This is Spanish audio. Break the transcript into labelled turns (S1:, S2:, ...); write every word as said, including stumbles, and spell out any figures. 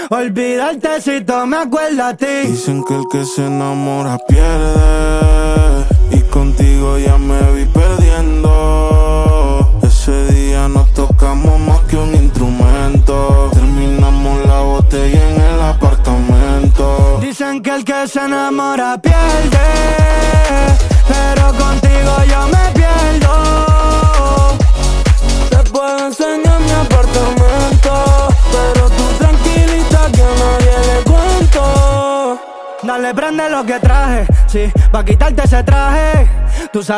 S1: Olvidarte si todo me acuerda a ti.
S2: Dicen que el que se enamora pierde, y contigo ya me vi perdiendo. Ese día nos tocamos más que un instrumento. Terminamos la botella en el apartamento.
S1: Dicen que el que se enamora pierde, pero contigo yo me pierdo.
S2: Te puedo enseñar mi apartamento, pero tú tranquilita que a nadie le cuento.
S1: Dale, prende lo que traje, sí, pa' quitarte ese traje. Tú sabes